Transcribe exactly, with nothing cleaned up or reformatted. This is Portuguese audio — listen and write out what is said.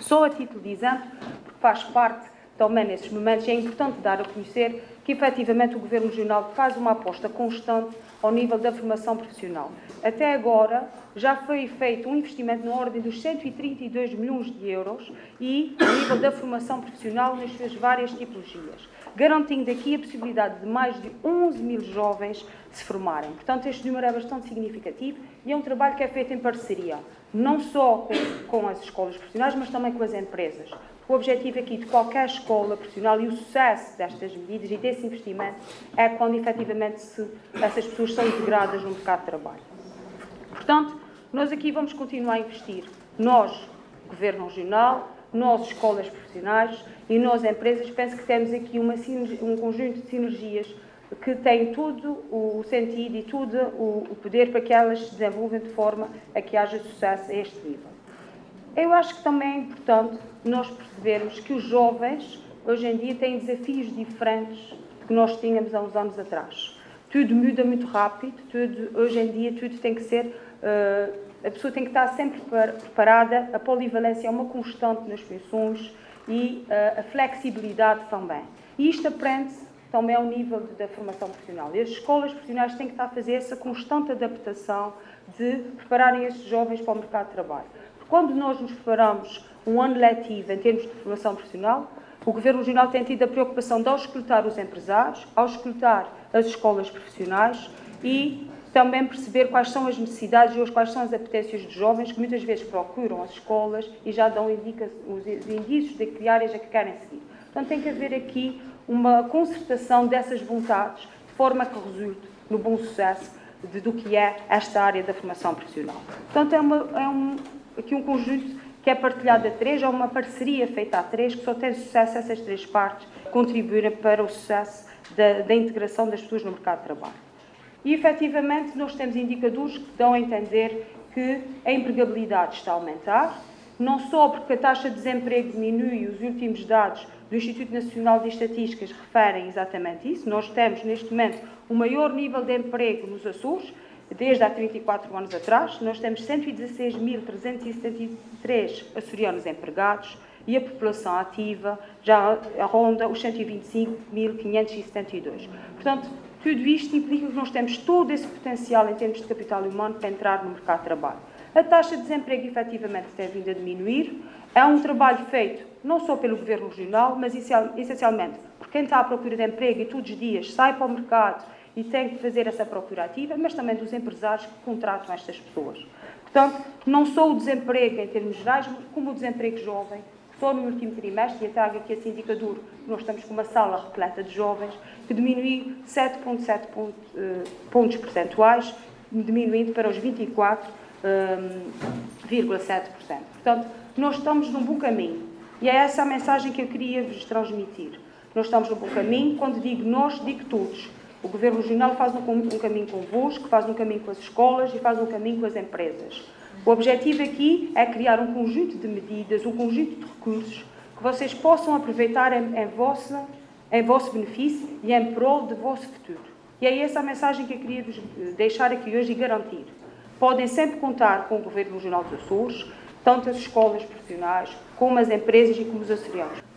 Só a título de exemplo, porque faz parte também nesses momentos, é importante dar a conhecer que, efetivamente, o Governo Regional faz uma aposta constante ao nível da formação profissional. Até agora, já foi feito um investimento na ordem dos cento e trinta e dois milhões de euros e ao nível da formação profissional nas suas várias tipologias, garantindo aqui a possibilidade de mais de onze mil jovens se formarem. Portanto, este número é bastante significativo e é um trabalho que é feito em parceria, não só com, com as escolas profissionais, mas também com as empresas. O objetivo aqui de qualquer escola profissional e o sucesso destas medidas e desse investimento é quando, efetivamente, se, essas pessoas são integradas no mercado de trabalho. Portanto, nós aqui vamos continuar a investir. Nós, Governo Regional, nós, escolas profissionais e nós, empresas, penso que temos aqui uma, um conjunto de sinergias que tem todo o sentido e todo o, o poder para que elas se desenvolvam de forma a que haja sucesso a este nível. Eu acho que também é importante nós percebermos que os jovens, hoje em dia, têm desafios diferentes que nós tínhamos há uns anos atrás. Tudo muda muito rápido, tudo, hoje em dia tudo tem que ser, uh, a pessoa tem que estar sempre preparada, a polivalência é uma constante nas funções e uh, a flexibilidade também. E isto aprende-se também ao nível de, da formação profissional. E as escolas profissionais têm que estar a fazer essa constante adaptação de prepararem esses jovens para o mercado de trabalho. Quando nós nos preparamos um ano letivo em termos de formação profissional, o Governo Regional tem tido a preocupação de auscultar os empresários, auscultar as escolas profissionais e também perceber quais são as necessidades e quais são as apetências dos jovens que muitas vezes procuram as escolas e já dão indica, os indícios de que áreas é que querem seguir. Portanto, tem que haver aqui uma concertação dessas vontades de forma que resulte no bom sucesso de, do que é esta área da formação profissional. Portanto, é, uma, é um... aqui um conjunto que é partilhado a três, é uma parceria feita a três, que só tem sucesso essas três partes contribuírem para o sucesso da, da integração das pessoas no mercado de trabalho. E, efetivamente, nós temos indicadores que dão a entender que a empregabilidade está a aumentar, não só porque a taxa de desemprego diminui, e os últimos dados do Instituto Nacional de Estatísticas referem exatamente isso. Nós temos, neste momento, o maior nível de emprego nos Açores, desde há trinta e quatro anos atrás. Nós temos cento e dezasseis mil trezentos e setenta e três açorianos empregados e a população ativa já ronda os cento e vinte e cinco mil quinhentos e setenta e dois. Portanto, tudo isto implica que nós temos todo esse potencial em termos de capital humano para entrar no mercado de trabalho. A taxa de desemprego, efetivamente, tem vindo a diminuir. É um trabalho feito não só pelo Governo Regional, mas essencialmente por quem está à procura de emprego e todos os dias sai para o mercado e tem que fazer essa procura ativa, mas também dos empresários que contratam estas pessoas. Portanto, não só o desemprego em termos gerais, como o desemprego jovem, só no último trimestre, e até aqui esse indicador, nós estamos com uma sala repleta de jovens, que diminuiu sete vírgula sete pontos percentuais, diminuindo para os vinte e quatro vírgula sete por cento. Portanto, nós estamos num bom caminho. E é essa a mensagem que eu queria vos transmitir. Nós estamos num bom caminho. Quando digo nós, digo todos. O Governo Regional faz um, um caminho convosco, faz um caminho com as escolas e faz um caminho com as empresas. O objetivo aqui é criar um conjunto de medidas, um conjunto de recursos que vocês possam aproveitar em, em, vossa, em vosso benefício e em prol do vosso futuro. E é essa a mensagem que eu queria vos deixar aqui hoje e garantir. Podem sempre contar com o Governo Regional dos Açores, tanto as escolas profissionais, como as empresas e como os açorianos.